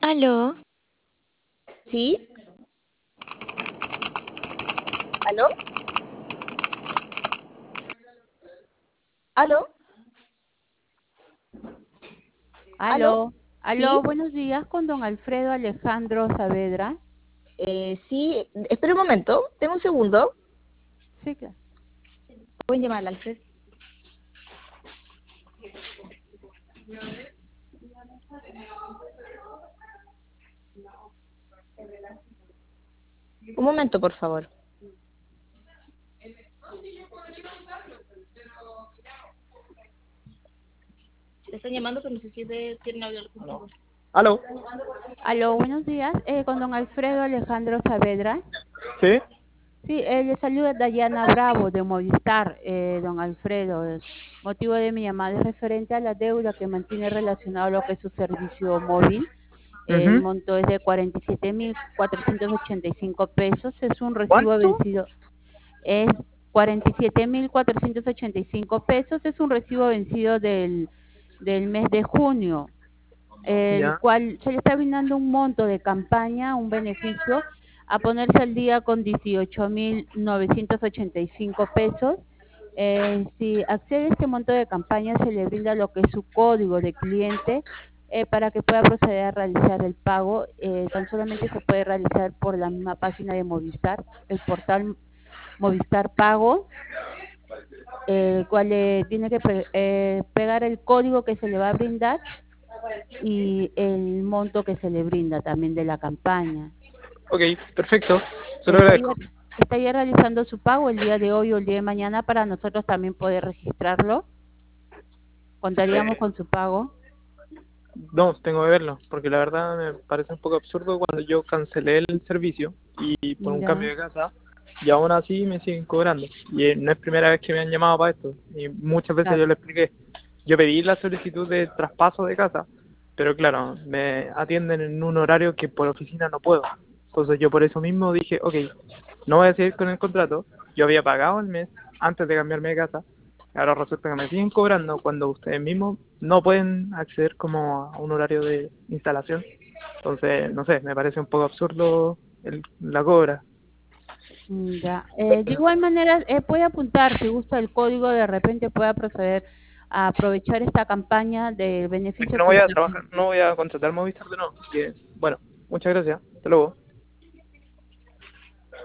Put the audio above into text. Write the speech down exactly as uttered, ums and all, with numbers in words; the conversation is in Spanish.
Aló, ¿Sí? ¿Aló? ¿Aló? ¿Aló? Aló, aló, ¿Sí? buenos días con don Alfredo Alejandro Saavedra. Eh, sí, espera un momento, tengo un segundo. Sí, claro. Pueden llamar al Alfred. Un momento, por favor. Te están llamando, pero no sé si te quieren hablar contigo. ¿Aló? Aló, buenos días eh, con don Alfredo Alejandro Saavedra. ¿Sí? Sí, eh, le saluda Dayana Bravo de Movistar, eh, don Alfredo. El motivo de mi llamada es referente a la deuda que mantiene relacionado a lo que es su servicio móvil. El Ujú. monto es de cuarenta y siete mil cuatrocientos ochenta y cinco pesos. Es un recibo ¿Cuánto? vencido. Es cuarenta y siete mil cuatrocientos ochenta y cinco pesos. Es un recibo vencido del, del mes de junio, el Ya. cual se le está brindando un monto de campaña, un beneficio, a ponerse al día con dieciocho mil novecientos ochenta y cinco pesos. Eh, si accede a este monto de campaña, se le brinda lo que es su código de cliente eh, para que pueda proceder a realizar el pago. Eh, tan solamente se puede realizar por la misma página de Movistar, el portal Movistar Pago, el cual le tiene que pe- eh, pegar el código que se le va a brindar y el monto que se le brinda también de la campaña. Ok, perfecto. Se lo Estaría, agradezco. estaría realizando su pago el día de hoy o el día de mañana para nosotros también poder registrarlo. Contaríamos Eh, con su pago. no, tengo que verlo, porque la verdad me parece un poco absurdo cuando yo cancelé el servicio y por un cambio Ya, de casa, y aún así me siguen cobrando. Y eh, no es primera vez que me han llamado para esto, y muchas veces yo claro. le expliqué. Yo pedí la solicitud de traspaso de casa, pero claro, me atienden en un horario que por oficina no puedo. Entonces yo por eso mismo dije, ok, no voy a seguir con el contrato. Yo había pagado el mes antes de cambiarme de casa. Ahora resulta que me siguen cobrando cuando ustedes mismos no pueden acceder como a un horario de instalación. Entonces, no sé, me parece un poco absurdo el, la cobra. Mm, ya. Eh, de igual manera, eh, puede apuntar, si gusta el código, de repente pueda proceder a aprovechar esta campaña de Es que beneficio no que voy a está. trabajar, no voy a contratar Movistar de nuevo. Así que, bueno, muchas gracias. Hasta luego.